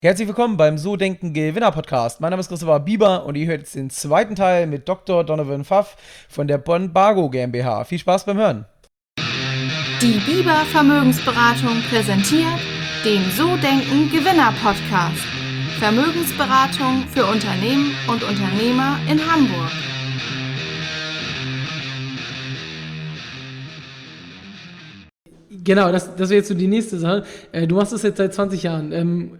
Herzlich willkommen beim So Denken Gewinner Podcast. Mein Name ist Christopher Bieber und ihr hört jetzt den zweiten Teil mit Dr. Donovan Pfaff von der Bonn-Bargo GmbH. Viel Spaß beim Hören. Die Bieber Vermögensberatung präsentiert den So Denken Gewinner Podcast. Vermögensberatung für Unternehmen und Unternehmer in Hamburg. Genau, das wäre jetzt so die nächste Sache. Du machst das jetzt seit 20 Jahren.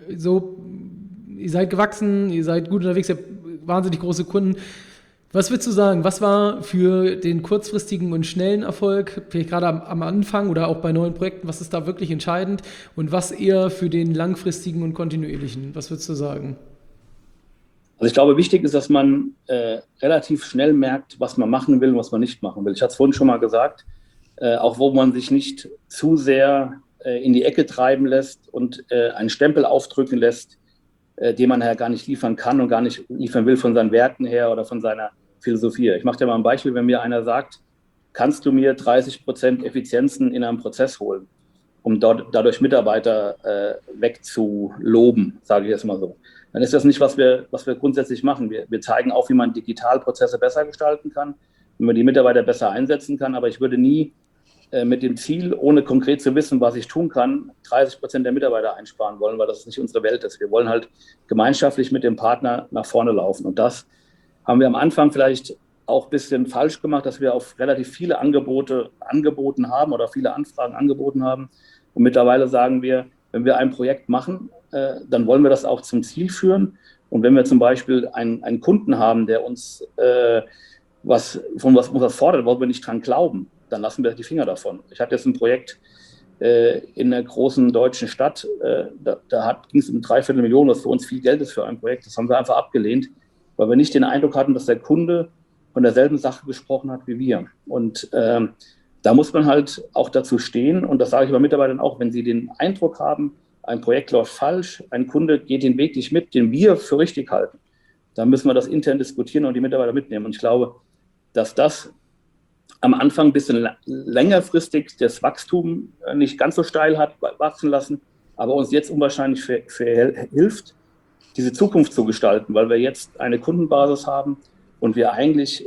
Ihr seid gewachsen, ihr seid gut unterwegs, ihr habt wahnsinnig große Kunden. Was würdest du sagen, was war für den kurzfristigen und schnellen Erfolg, vielleicht gerade am Anfang oder auch bei neuen Projekten, was ist da wirklich entscheidend und was eher für den langfristigen und kontinuierlichen? Was würdest du sagen? Also ich glaube, wichtig ist, dass man relativ schnell merkt, was man machen will und was man nicht machen will. Ich hatte es vorhin schon mal gesagt, auch wo man sich nicht zu sehr in die Ecke treiben lässt und einen Stempel aufdrücken lässt, den man ja gar nicht liefern kann und gar nicht liefern will von seinen Werten her oder von seiner Philosophie. Ich mache dir mal ein Beispiel, wenn mir einer sagt, kannst du mir 30% Effizienzen in einem Prozess holen, um dadurch Mitarbeiter wegzuloben, sage ich jetzt mal so. Dann ist das nicht, was wir grundsätzlich machen. Wir zeigen auch, wie man Digitalprozesse besser gestalten kann, wie man die Mitarbeiter besser einsetzen kann, aber ich würde nie mit dem Ziel, ohne konkret zu wissen, was ich tun kann, 30% der Mitarbeiter einsparen wollen, weil das nicht unsere Welt ist. Wir wollen halt gemeinschaftlich mit dem Partner nach vorne laufen. Und das haben wir am Anfang vielleicht auch ein bisschen falsch gemacht, dass wir auf relativ viele Angebote angeboten haben oder viele Anfragen angeboten haben. Und mittlerweile sagen wir, wenn wir ein Projekt machen, dann wollen wir das auch zum Ziel führen. Und wenn wir zum Beispiel einen Kunden haben, der uns was fordert, wollen wir nicht dran glauben, dann lassen wir die Finger davon. Ich hatte jetzt ein Projekt in einer großen deutschen Stadt, da ging es um 250.000, was für uns viel Geld ist für ein Projekt. Das haben wir einfach abgelehnt, weil wir nicht den Eindruck hatten, dass der Kunde von derselben Sache gesprochen hat wie wir. Und da muss man halt auch dazu stehen, und das sage ich bei Mitarbeitern auch, wenn sie den Eindruck haben, ein Projekt läuft falsch, ein Kunde geht den Weg nicht mit, den wir für richtig halten, dann müssen wir das intern diskutieren und die Mitarbeiter mitnehmen. Und ich glaube, dass das am Anfang ein bisschen längerfristig das Wachstum nicht ganz so steil hat wachsen lassen, aber uns jetzt unwahrscheinlich hilft, diese Zukunft zu gestalten, weil wir jetzt eine Kundenbasis haben und wir eigentlich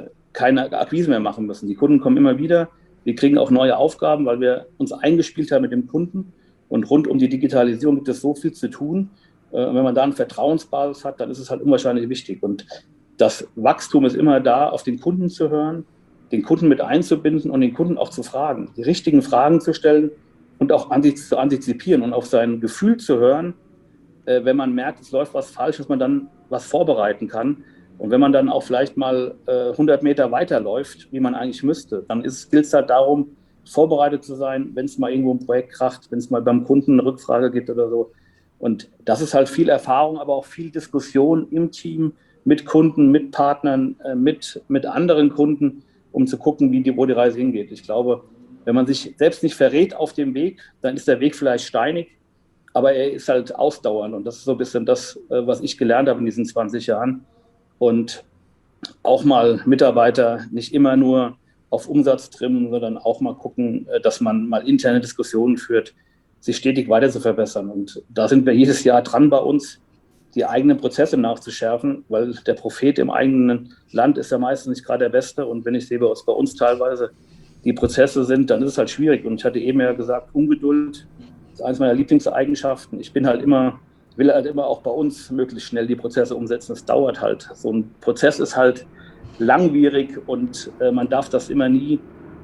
keine Akquise mehr machen müssen. Die Kunden kommen immer wieder, wir kriegen auch neue Aufgaben, weil wir uns eingespielt haben mit dem Kunden, und rund um die Digitalisierung gibt es so viel zu tun. Wenn man da eine Vertrauensbasis hat, dann ist es halt unwahrscheinlich wichtig. Und das Wachstum ist immer da, auf den Kunden zu hören, den Kunden mit einzubinden und den Kunden auch zu fragen, die richtigen Fragen zu stellen und auch zu antizipieren und auf sein Gefühl zu hören, wenn man merkt, es läuft was falsch, dass man dann was vorbereiten kann. Und wenn man dann auch vielleicht mal 100 Meter weiterläuft, wie man eigentlich müsste, dann gilt es halt darum, vorbereitet zu sein, wenn es mal irgendwo ein Projekt kracht, wenn es mal beim Kunden eine Rückfrage gibt oder so. Und das ist halt viel Erfahrung, aber auch viel Diskussion im Team, mit Kunden, mit Partnern, mit anderen Kunden, um zu gucken, wo die Reise hingeht. Ich glaube, wenn man sich selbst nicht verrät auf dem Weg, dann ist der Weg vielleicht steinig, aber er ist halt ausdauernd. Und das ist so ein bisschen das, was ich gelernt habe in diesen 20 Jahren. Und auch mal Mitarbeiter nicht immer nur auf Umsatz trimmen, sondern auch mal gucken, dass man mal interne Diskussionen führt, sich stetig weiter zu verbessern. Und da sind wir jedes Jahr dran bei uns, die eigenen Prozesse nachzuschärfen, weil der Prophet im eigenen Land ist ja meistens nicht gerade der Beste. Und wenn ich sehe, was bei uns teilweise die Prozesse sind, dann ist es halt schwierig. Und ich hatte eben ja gesagt, Ungeduld ist eines meiner Lieblingseigenschaften. Ich will halt immer auch bei uns möglichst schnell die Prozesse umsetzen. Es dauert halt. So ein Prozess ist halt langwierig und man darf das immer nie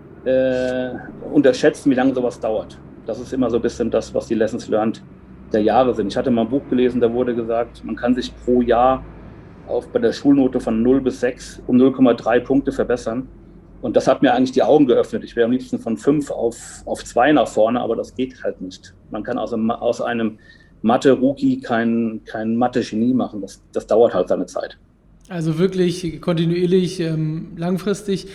unterschätzen, wie lange sowas dauert. Das ist immer so ein bisschen das, was die Lessons learned der Jahre sind. Ich hatte mal ein Buch gelesen, da wurde gesagt, man kann sich pro Jahr bei der Schulnote von 0 bis 6 um 0,3 Punkte verbessern. Und das hat mir eigentlich die Augen geöffnet. Ich wäre am liebsten von 5 auf 2 nach vorne, aber das geht halt nicht. Man kann aus einem Mathe-Rookie kein Mathe-Genie machen. Das dauert halt seine Zeit. Also wirklich kontinuierlich, langfristig.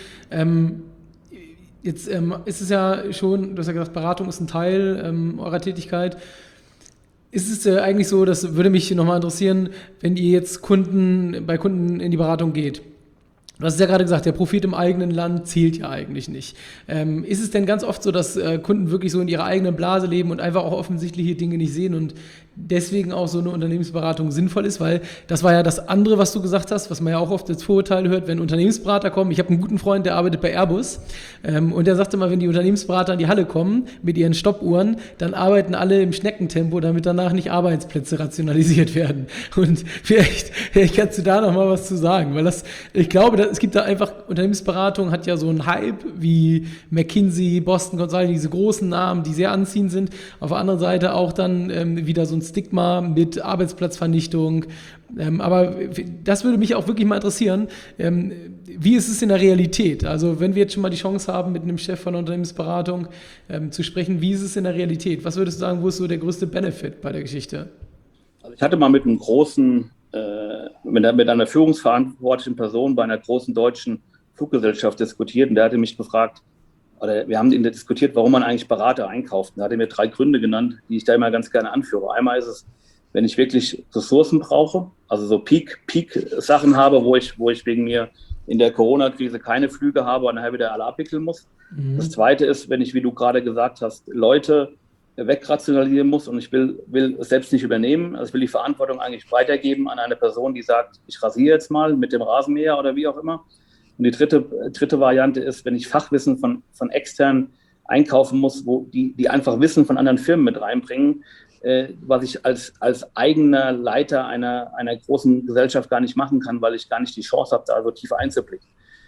Jetzt ist es ja schon, du hast ja gesagt, Beratung ist ein Teil eurer Tätigkeit. Ist es eigentlich so, das würde mich nochmal interessieren, wenn ihr jetzt bei Kunden in die Beratung geht? Du hast es ja gerade gesagt, der Profit im eigenen Land zählt ja eigentlich nicht. Ist es denn ganz oft so, dass Kunden wirklich so in ihrer eigenen Blase leben und einfach auch offensichtliche Dinge nicht sehen und deswegen auch so eine Unternehmensberatung sinnvoll ist, weil das war ja das andere, was du gesagt hast, was man ja auch oft als Vorurteil hört, wenn Unternehmensberater kommen. Ich habe einen guten Freund, der arbeitet bei Airbus und der sagt immer, wenn die Unternehmensberater in die Halle kommen mit ihren Stoppuhren, dann arbeiten alle im Schneckentempo, damit danach nicht Arbeitsplätze rationalisiert werden. Und vielleicht kannst du da nochmal was zu sagen, weil ich glaube, es gibt da einfach, Unternehmensberatung hat ja so einen Hype wie McKinsey, Boston Consulting, diese großen Namen, die sehr anziehend sind. Auf der anderen Seite auch dann wieder so ein Stigma mit Arbeitsplatzvernichtung. Aber das würde mich auch wirklich mal interessieren. Wie ist es in der Realität? Also wenn wir jetzt schon mal die Chance haben, mit einem Chef von einer Unternehmensberatung zu sprechen, wie ist es in der Realität? Was würdest du sagen, wo ist so der größte Benefit bei der Geschichte? Also ich hatte mal mit einem großen, mit einer führungsverantwortlichen Person bei einer großen deutschen Fluggesellschaft diskutiert und der hatte mich gefragt, oder wir haben diskutiert, warum man eigentlich Berater einkauft. Da hat er mir 3 Gründe genannt, die ich da immer ganz gerne anführe. Einmal ist es, wenn ich wirklich Ressourcen brauche, also so Peak-Sachen habe, wo ich wegen mir in der Corona-Krise keine Flüge habe und nachher wieder alle abwickeln muss. Mhm. Das Zweite ist, wenn ich, wie du gerade gesagt hast, Leute wegrationalisieren muss und ich will es selbst nicht übernehmen. Also ich will die Verantwortung eigentlich weitergeben an eine Person, die sagt, ich rasiere jetzt mal mit dem Rasenmäher oder wie auch immer. Und die dritte Variante ist, wenn ich Fachwissen von extern einkaufen muss, wo die einfach Wissen von anderen Firmen mit reinbringen, was ich als eigener Leiter einer großen Gesellschaft gar nicht machen kann, weil ich gar nicht die Chance habe, da so tief einzublicken.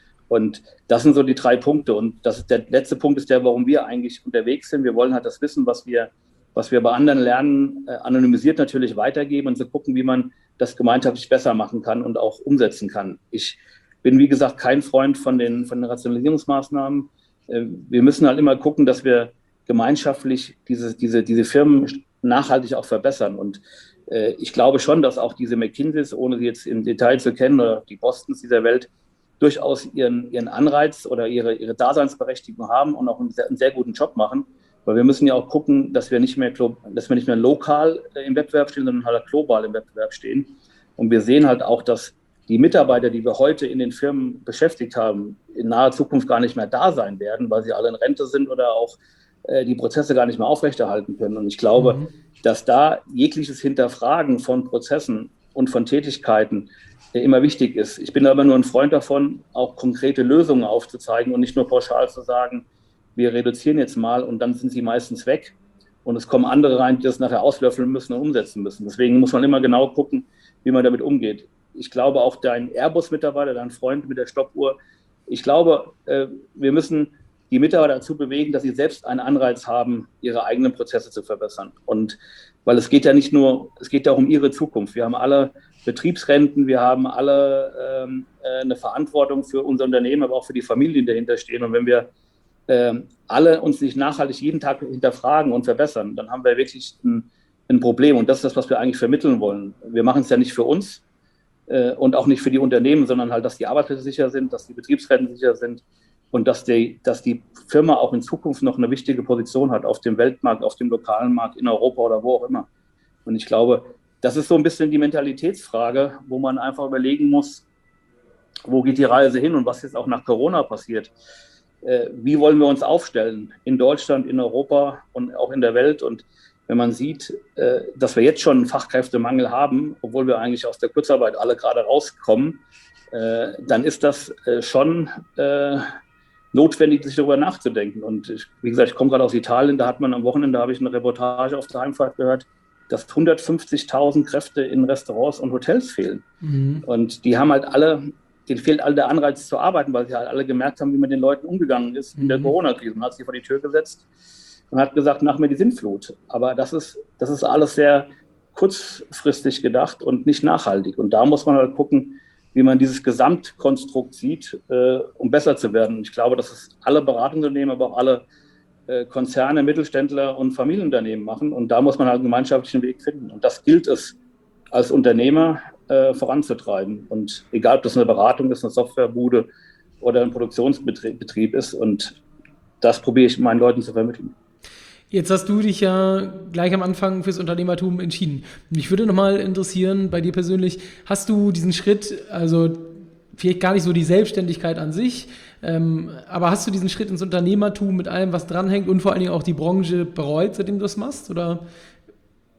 Und das sind so die 3 Punkte. Und der letzte Punkt ist der, warum wir eigentlich unterwegs sind. Wir wollen halt das Wissen, was wir bei anderen lernen, anonymisiert natürlich weitergeben und so gucken, wie man das gemeinschaftlich besser machen kann und auch umsetzen kann. Ich bin, wie gesagt, kein Freund von den Rationalisierungsmaßnahmen. Wir müssen halt immer gucken, dass wir gemeinschaftlich diese Firmen nachhaltig auch verbessern. Und ich glaube schon, dass auch diese McKinseys, ohne sie jetzt im Detail zu kennen, oder die Bostons dieser Welt, durchaus ihren Anreiz oder ihre Daseinsberechtigung haben und auch einen sehr guten Job machen. Weil wir müssen ja auch gucken, dass wir nicht mehr lokal im Wettbewerb stehen, sondern halt global im Wettbewerb stehen. Und wir sehen halt auch, dass die Mitarbeiter, die wir heute in den Firmen beschäftigt haben, in naher Zukunft gar nicht mehr da sein werden, weil sie alle in Rente sind oder auch die Prozesse gar nicht mehr aufrechterhalten können. Und ich glaube, dass da jegliches Hinterfragen von Prozessen und von Tätigkeiten immer wichtig ist. Ich bin aber nur ein Freund davon, auch konkrete Lösungen aufzuzeigen und nicht nur pauschal zu sagen, wir reduzieren jetzt mal und dann sind sie meistens weg und es kommen andere rein, die das nachher auslöffeln müssen und umsetzen müssen. Deswegen muss man immer genau gucken, wie man damit umgeht. Ich glaube auch dein Airbus-Mitarbeiter, dein Freund mit der Stoppuhr, ich glaube, wir müssen die Mitarbeiter dazu bewegen, dass sie selbst einen Anreiz haben, ihre eigenen Prozesse zu verbessern. Und weil es geht ja nicht nur, es geht ja auch um ihre Zukunft. Wir haben alle Betriebsrenten, wir haben alle eine Verantwortung für unser Unternehmen, aber auch für die Familien, die dahinter stehen. Und wenn wir alle uns nicht nachhaltig jeden Tag hinterfragen und verbessern, dann haben wir wirklich ein Problem. Und das ist das, was wir eigentlich vermitteln wollen. Wir machen es ja nicht für uns und auch nicht für die Unternehmen, sondern halt, dass die Arbeitsplätze sicher sind, dass die Betriebsrenten sicher sind und dass die Firma auch in Zukunft noch eine wichtige Position hat auf dem Weltmarkt, auf dem lokalen Markt, in Europa oder wo auch immer. Und ich glaube, das ist so ein bisschen die Mentalitätsfrage, wo man einfach überlegen muss, wo geht die Reise hin und was jetzt auch nach Corona passiert. Wie wollen wir uns aufstellen in Deutschland, in Europa und auch in der Welt? Und wenn man sieht, dass wir jetzt schon einen Fachkräftemangel haben, obwohl wir eigentlich aus der Kurzarbeit alle gerade rauskommen, dann ist das schon notwendig, sich darüber nachzudenken. Und wie gesagt, ich komme gerade aus Italien, da hat man am Wochenende, habe ich eine Reportage auf der Heimfahrt gehört, dass 150.000 Kräfte in Restaurants und Hotels fehlen. Mhm. Und die haben halt denen fehlt all der Anreiz zu arbeiten, weil sie halt alle gemerkt haben, wie man den Leuten umgegangen ist in der Corona-Krise. Man hat sie vor die Tür gesetzt und hat gesagt, nach mir die Sintflut. Aber das ist alles sehr kurzfristig gedacht und nicht nachhaltig. Und da muss man halt gucken, wie man dieses Gesamtkonstrukt sieht, um besser zu werden. Und ich glaube, dass es alle Beratungsunternehmen, aber auch alle Konzerne, Mittelständler und Familienunternehmen machen. Und da muss man halt einen gemeinschaftlichen Weg finden. Und das gilt es als Unternehmer voranzutreiben. Und egal, ob das eine Beratung ist, eine Softwarebude oder ein Produktionsbetrieb ist. Und das probiere ich meinen Leuten zu vermitteln. Jetzt hast du dich ja gleich am Anfang fürs Unternehmertum entschieden. Mich würde nochmal interessieren, bei dir persönlich, hast du diesen Schritt, also vielleicht gar nicht so die Selbstständigkeit an sich, aber hast du diesen Schritt ins Unternehmertum mit allem, was dranhängt und vor allen Dingen auch die Branche bereut, seitdem du das machst? Oder?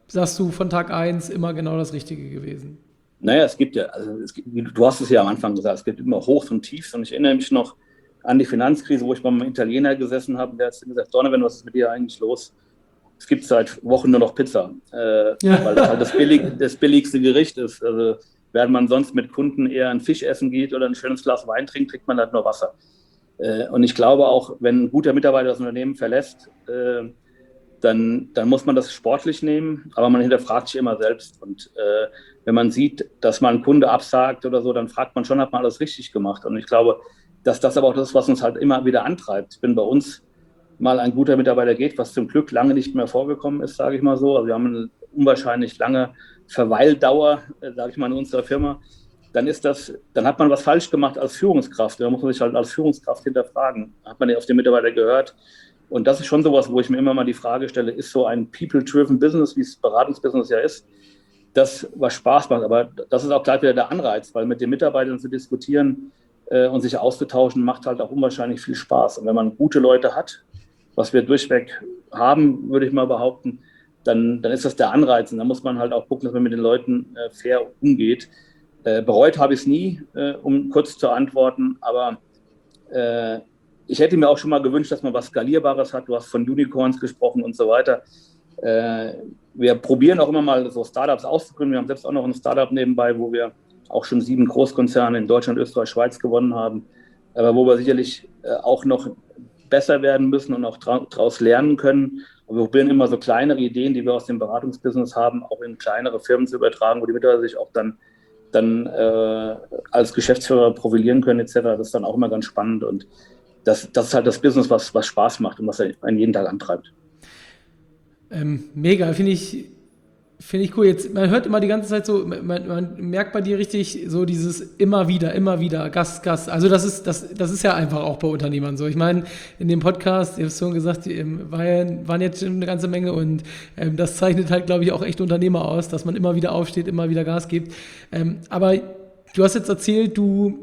sagst du von Tag 1 immer genau das Richtige gewesen? Naja, du hast es ja am Anfang gesagt, es gibt immer Hochs und Tiefs. Und ich erinnere mich noch an die Finanzkrise, wo ich bei einem Italiener gesessen habe. Der hat gesagt, Donovan, was ist mit dir eigentlich los? Es gibt seit Wochen nur noch Pizza, weil das halt das billigste Gericht ist. Also, während man sonst mit Kunden eher einen Fisch essen geht oder ein schönes Glas Wein trinkt, kriegt man halt nur Wasser. Und ich glaube auch, wenn ein guter Mitarbeiter das Unternehmen verlässt, dann muss man das sportlich nehmen, aber man hinterfragt sich immer selbst. Und wenn man sieht, dass mal ein Kunde absagt oder so, dann fragt man schon, hat man alles richtig gemacht. Und ich glaube, dass das aber auch das ist, was uns halt immer wieder antreibt. Wenn bei uns mal ein guter Mitarbeiter geht, was zum Glück lange nicht mehr vorgekommen ist, sage ich mal so. Also wir haben eine unwahrscheinlich lange Verweildauer, sage ich mal, in unserer Firma. Dann hat man was falsch gemacht als Führungskraft. Da muss man sich halt als Führungskraft hinterfragen. Hat man ja auf den Mitarbeiter gehört? Und das ist schon sowas, wo ich mir immer mal die Frage stelle, ist so ein People-Driven Business, wie es Beratungsbusiness ja ist, das, was Spaß macht. Aber das ist auch gleich wieder der Anreiz, weil mit den Mitarbeitern zu diskutieren und sich auszutauschen, macht halt auch unwahrscheinlich viel Spaß. Und wenn man gute Leute hat, was wir durchweg haben, würde ich mal behaupten, dann ist das der Anreiz. Und dann muss man halt auch gucken, dass man mit den Leuten fair umgeht. Bereut habe ich es nie, um kurz zu antworten, aber ich hätte mir auch schon mal gewünscht, dass man was Skalierbares hat. Du hast von Unicorns gesprochen und so weiter. Wir probieren auch immer mal so Startups auszugründen. Wir haben selbst auch noch ein Startup nebenbei, wo wir auch schon 7 Großkonzerne in Deutschland, Österreich, Schweiz gewonnen haben, aber wo wir sicherlich auch noch besser werden müssen und auch daraus lernen können. Und wir probieren immer so kleinere Ideen, die wir aus dem Beratungsbusiness haben, auch in kleinere Firmen zu übertragen, wo die Mitarbeiter sich auch dann als Geschäftsführer profilieren können etc. Das ist dann auch immer ganz spannend und das ist halt das Business, was Spaß macht und was einen jeden Tag antreibt. Mega, finde ich cool. Jetzt, man hört immer die ganze Zeit so, man merkt bei dir richtig so dieses immer wieder, Gast. Also das ist ja einfach auch bei Unternehmern so. Ich meine, in dem Podcast, ihr habt es schon gesagt, waren jetzt schon eine ganze Menge und das zeichnet halt, glaube ich, auch echt Unternehmer aus, dass man immer wieder aufsteht, immer wieder Gas gibt. Aber du hast jetzt erzählt,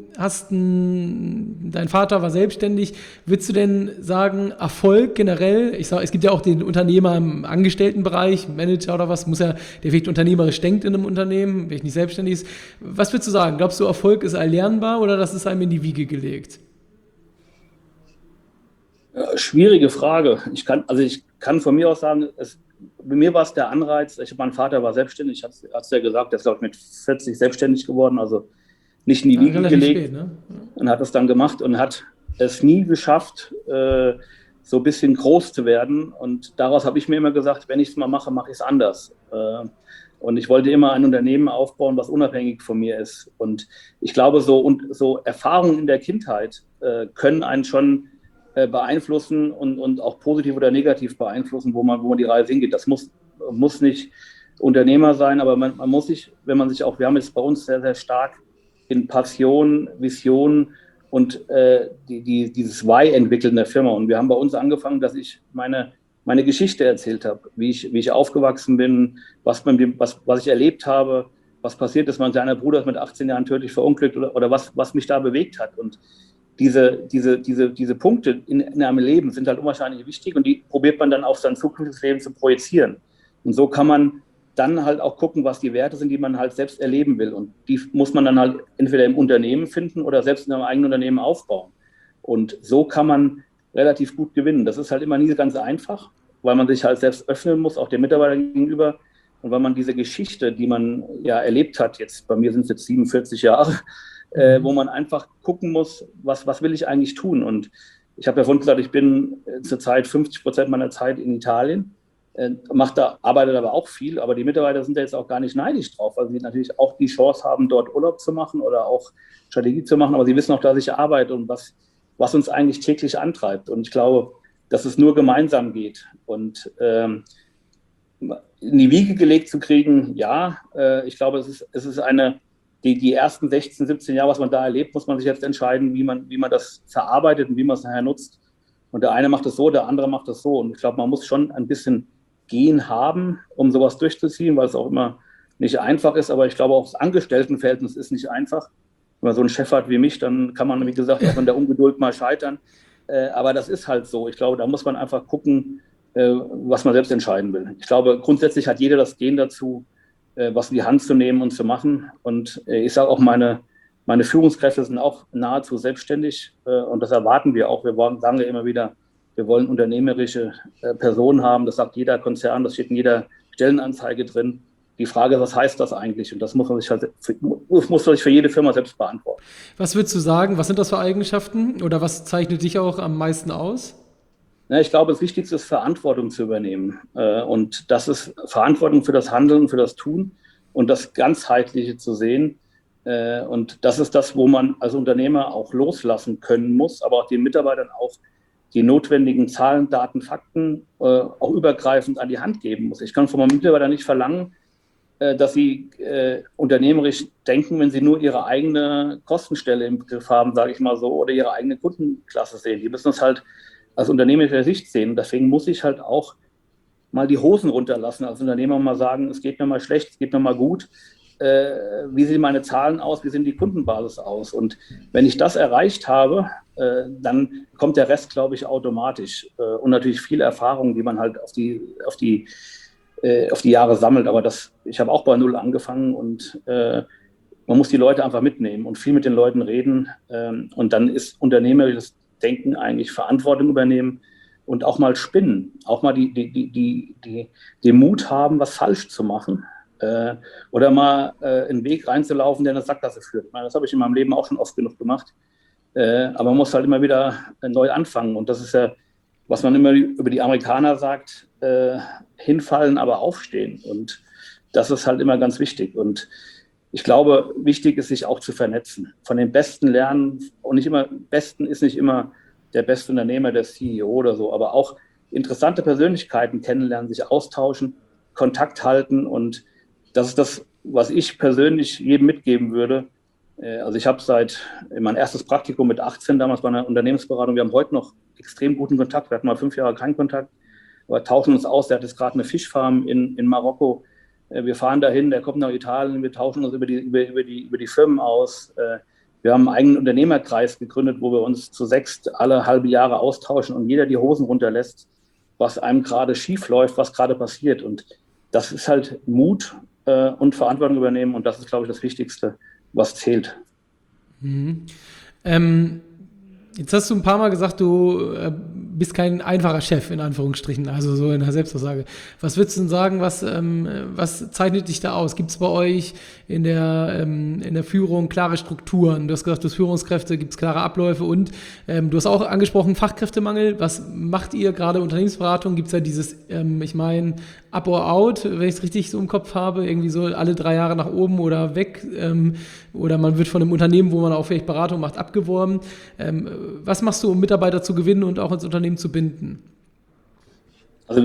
dein Vater war selbstständig. Würdest du denn sagen, Erfolg generell, es gibt ja auch den Unternehmer im Angestelltenbereich, Manager oder was, der vielleicht unternehmerisch denkt in einem Unternehmen, vielleicht nicht selbstständig ist. Was würdest du sagen? Glaubst du, Erfolg ist erlernbar oder das ist einem in die Wiege gelegt? Ja, schwierige Frage. Ich kann von mir aus sagen, bei mir war es der Anreiz, mein Vater war selbstständig, ich hatte es ja gesagt, der ist, glaube ich, mit 40 selbstständig geworden, also nicht in die Wiege gelegt, spät, ne? Und hat es dann gemacht und hat es nie geschafft, so ein bisschen groß zu werden. Und daraus habe ich mir immer gesagt, wenn ich es mal mache, mache ich es anders. Und ich wollte immer ein Unternehmen aufbauen, was unabhängig von mir ist. Und ich glaube, so Erfahrungen in der Kindheit können einen schon beeinflussen und auch positiv oder negativ beeinflussen, wo man die Reise hingeht. Das muss nicht Unternehmer sein, aber man muss sich, wir haben jetzt bei uns sehr, sehr stark in Passion, Vision und dieses Why entwickeln der Firma. Und wir haben bei uns angefangen, dass ich meine Geschichte erzählt habe, wie ich aufgewachsen bin, was ich erlebt habe, was passiert ist. Mein kleiner Bruder ist mit 18 Jahren tödlich verunglückt oder was mich da bewegt hat. Und diese Punkte in einem Leben sind halt unwahrscheinlich wichtig und die probiert man dann auf sein zukünftiges Leben zu projizieren. Und so kann man dann halt auch gucken, was die Werte sind, die man halt selbst erleben will. Und die muss man dann halt entweder im Unternehmen finden oder selbst in einem eigenen Unternehmen aufbauen. Und so kann man relativ gut gewinnen. Das ist halt immer nie ganz einfach, weil man sich halt selbst öffnen muss, auch den Mitarbeitern gegenüber. Und weil man diese Geschichte, die man ja erlebt hat, jetzt bei mir sind es jetzt 47 Jahre, wo man einfach gucken muss, was will ich eigentlich tun? Und ich habe ja vorhin gesagt, ich bin zurzeit 50% meiner Zeit in Italien, arbeitet aber auch viel, aber die Mitarbeiter sind ja jetzt auch gar nicht neidisch drauf, weil sie natürlich auch die Chance haben, dort Urlaub zu machen oder auch Strategie zu machen, aber sie wissen auch, dass ich arbeite und was uns eigentlich täglich antreibt. Und ich glaube, dass es nur gemeinsam geht. Und in die Wiege gelegt zu kriegen, ja, ich glaube, es ist die ersten 16, 17 Jahre, was man da erlebt, muss man sich jetzt entscheiden, wie man das verarbeitet und wie man es nachher nutzt. Und der eine macht es so, der andere macht es so. Und ich glaube, man muss schon ein bisschen Gehen haben, um sowas durchzuziehen, weil es auch immer nicht einfach ist. Aber ich glaube, auch das Angestelltenverhältnis ist nicht einfach. Wenn man so einen Chef hat wie mich, dann kann man, wie gesagt, auch in der Ungeduld mal scheitern. Aber das ist halt so. Ich glaube, da muss man einfach gucken, was man selbst entscheiden will. Ich glaube, grundsätzlich hat jeder das Gen dazu, was in die Hand zu nehmen und zu machen. Und ich sage auch, meine Führungskräfte sind auch nahezu selbstständig und das erwarten wir auch. Wir sagen ja immer wieder, wir wollen unternehmerische Personen haben. Das sagt jeder Konzern, das steht in jeder Stellenanzeige drin. Die Frage ist, was heißt das eigentlich? Und das muss man sich für jede Firma selbst beantworten. Was würdest du sagen, was sind das für Eigenschaften oder was zeichnet dich auch am meisten aus? Ja, ich glaube, das Wichtigste ist, Verantwortung zu übernehmen. Und das ist Verantwortung für das Handeln, für das Tun und das Ganzheitliche zu sehen. Und das ist das, wo man als Unternehmer auch loslassen können muss, aber auch den Mitarbeitern auch die notwendigen Zahlen, Daten, Fakten auch übergreifend an die Hand geben muss. Ich kann von meinem Mitarbeiter nicht verlangen, dass sie unternehmerisch denken, wenn sie nur ihre eigene Kostenstelle im Griff haben, sage ich mal so, oder ihre eigene Kundenklasse sehen. Die müssen das halt aus unternehmerischer Sicht sehen. Deswegen muss ich halt auch mal die Hosen runterlassen als Unternehmer und mal sagen, es geht mir mal schlecht, es geht mir mal gut. Wie sehen meine Zahlen aus, wie sehen die Kundenbasis aus? Und wenn ich das erreicht habe, dann kommt der Rest, glaube ich, automatisch. Und natürlich viel Erfahrung, die man halt auf die Jahre sammelt. Aber ich habe auch bei Null angefangen und man muss die Leute einfach mitnehmen und viel mit den Leuten reden. Und dann ist unternehmerisches Denken eigentlich Verantwortung übernehmen und auch mal spinnen, auch mal den Mut haben, was falsch zu machen. Oder mal einen Weg reinzulaufen, der in eine Sackgasse führt. Ich meine, das habe ich in meinem Leben auch schon oft genug gemacht. Aber man muss halt immer wieder neu anfangen. Und das ist ja, was man immer über die Amerikaner sagt, hinfallen, aber aufstehen. Und das ist halt immer ganz wichtig. Und ich glaube, wichtig ist, sich auch zu vernetzen. Von den Besten lernen. Und Besten ist nicht immer der beste Unternehmer, der CEO oder so, aber auch interessante Persönlichkeiten kennenlernen, sich austauschen, Kontakt halten. Und das ist das, was ich persönlich jedem mitgeben würde. Also ich habe mein erstes Praktikum mit 18 damals bei einer Unternehmensberatung. Wir haben heute noch extrem guten Kontakt. Wir hatten mal 5 Jahre keinen Kontakt, aber tauschen uns aus. Der hat jetzt gerade eine Fischfarm in Marokko. Wir fahren dahin, der kommt nach Italien. Wir tauschen uns über die Firmen aus. Wir haben einen eigenen Unternehmerkreis gegründet, wo wir uns zu 6 alle halbe Jahre austauschen und jeder die Hosen runterlässt, was einem gerade schief läuft, was gerade passiert. Und das ist halt Mut und Verantwortung übernehmen. Und das ist, glaube ich, das Wichtigste, was zählt. Mhm. Jetzt hast du ein paar Mal gesagt, du bist kein einfacher Chef, in Anführungsstrichen, also so in der Selbstaussage. Was würdest du denn sagen, was zeichnet dich da aus? Gibt es bei euch in der Führung klare Strukturen? Du hast gesagt, du hast Führungskräfte, gibt es klare Abläufe und du hast auch angesprochen, Fachkräftemangel. Was macht ihr gerade Unternehmensberatung? Gibt es da dieses, Up or Out, wenn ich es richtig so im Kopf habe, irgendwie so alle 3 Jahre nach oben oder weg oder man wird von einem Unternehmen, wo man auch vielleicht Beratung macht, abgeworben. Was machst du, um Mitarbeiter zu gewinnen und auch ins Unternehmen zu binden? Also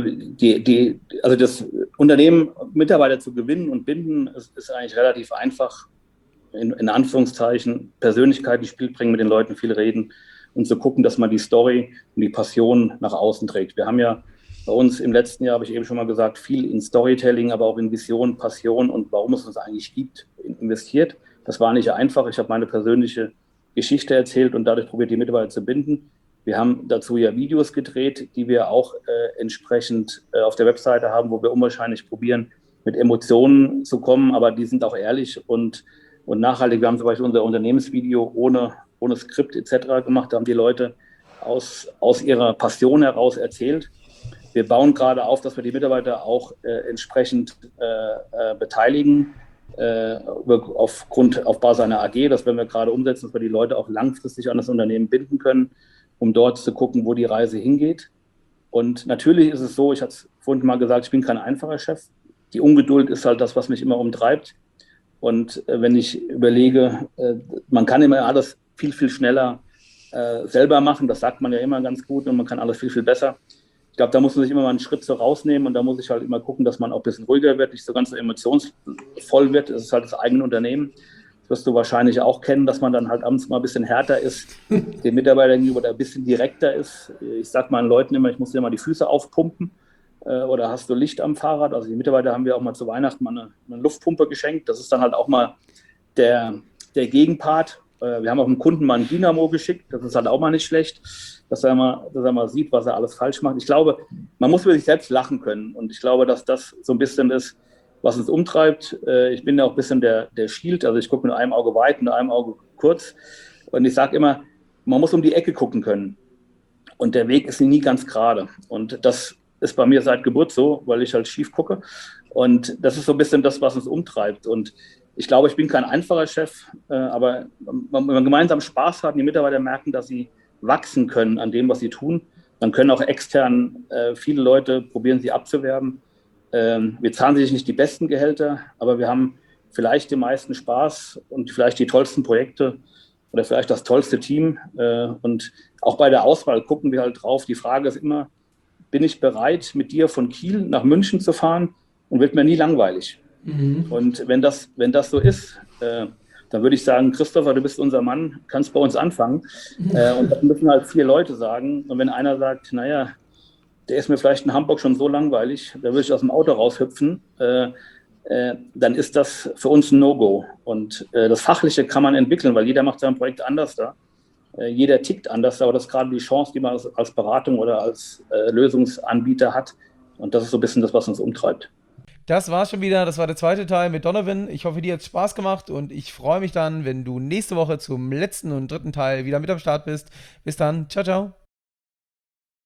das Unternehmen, Mitarbeiter zu gewinnen und binden, ist eigentlich relativ einfach. In Anführungszeichen Persönlichkeit ins Spiel bringen, mit den Leuten viel reden und zu gucken, dass man die Story und die Passion nach außen trägt. Wir haben ja bei uns im letzten Jahr, habe ich eben schon mal gesagt, viel in Storytelling, aber auch in Vision, Passion und warum es uns eigentlich gibt, investiert. Das war nicht einfach. Ich habe meine persönliche Geschichte erzählt und dadurch probiert, die Mitarbeiter zu binden. Wir haben dazu ja Videos gedreht, die wir auch entsprechend auf der Webseite haben, wo wir unwahrscheinlich probieren, mit Emotionen zu kommen, aber die sind auch ehrlich und nachhaltig. Wir haben zum Beispiel unser Unternehmensvideo ohne Skript etc. gemacht. Da haben die Leute aus ihrer Passion heraus erzählt. Wir bauen gerade auf, dass wir die Mitarbeiter auch entsprechend beteiligen auf Basis einer AG. Das werden wir gerade umsetzen, dass wir die Leute auch langfristig an das Unternehmen binden können, um dort zu gucken, wo die Reise hingeht. Und natürlich ist es so, ich hatte es vorhin mal gesagt, ich bin kein einfacher Chef. Die Ungeduld ist halt das, was mich immer umtreibt. Und wenn ich überlege, man kann immer alles viel, viel schneller selber machen, das sagt man ja immer ganz gut und man kann alles viel, viel besser. Ich glaube, da muss man sich immer mal einen Schritt so rausnehmen und da muss ich halt immer gucken, dass man auch ein bisschen ruhiger wird, nicht so ganz so emotionsvoll wird. Das ist halt das eigene Unternehmen. Das wirst du wahrscheinlich auch kennen, dass man dann halt abends mal ein bisschen härter ist, den Mitarbeitern gegenüber oder ein bisschen direkter ist. Ich sage meinen Leuten immer, ich muss dir mal die Füße aufpumpen oder hast du Licht am Fahrrad? Also die Mitarbeiter haben wir auch mal zu Weihnachten mal eine Luftpumpe geschenkt. Das ist dann halt auch mal der Gegenpart. Wir haben auch einem Kunden mal ein Dynamo geschickt. Das ist halt auch mal nicht schlecht, dass er mal sieht, was er alles falsch macht. Ich glaube, man muss über sich selbst lachen können. Und ich glaube, dass das so ein bisschen ist, was uns umtreibt. Ich bin ja auch ein bisschen der Shield. Also ich gucke mit einem Auge weit, mit einem Auge kurz. Und ich sage immer, man muss um die Ecke gucken können. Und der Weg ist nie ganz gerade. Und das ist bei mir seit Geburt so, weil ich halt schief gucke. Und das ist so ein bisschen das, was uns umtreibt. Und ich glaube, ich bin kein einfacher Chef, aber wenn man gemeinsam Spaß hat und die Mitarbeiter merken, dass sie wachsen können an dem, was sie tun, dann können auch extern viele Leute probieren, sie abzuwerben. Wir zahlen sich nicht die besten Gehälter, aber wir haben vielleicht den meisten Spaß und vielleicht die tollsten Projekte oder vielleicht das tollste Team. Und auch bei der Auswahl gucken wir halt drauf. Die Frage ist immer, bin ich bereit, mit dir von Kiel nach München zu fahren und wird mir nie langweilig? Mhm. Und wenn das so ist, dann würde ich sagen, Christopher, du bist unser Mann, kannst bei uns anfangen. Und das müssen halt 4 Leute sagen. Und wenn einer sagt, naja, der ist mir vielleicht in Hamburg schon so langweilig, da würde ich aus dem Auto raushüpfen, dann ist das für uns ein No-Go. Und das Fachliche kann man entwickeln, weil jeder macht sein Projekt anders da. Jeder tickt anders, aber das ist gerade die Chance, die man als Beratung oder als Lösungsanbieter hat. Und das ist so ein bisschen das, was uns umtreibt. Das war's schon wieder. Das war der zweite Teil mit Donovan. Ich hoffe, dir hat's Spaß gemacht und ich freue mich dann, wenn du nächste Woche zum letzten und dritten Teil wieder mit am Start bist. Bis dann. Ciao, ciao.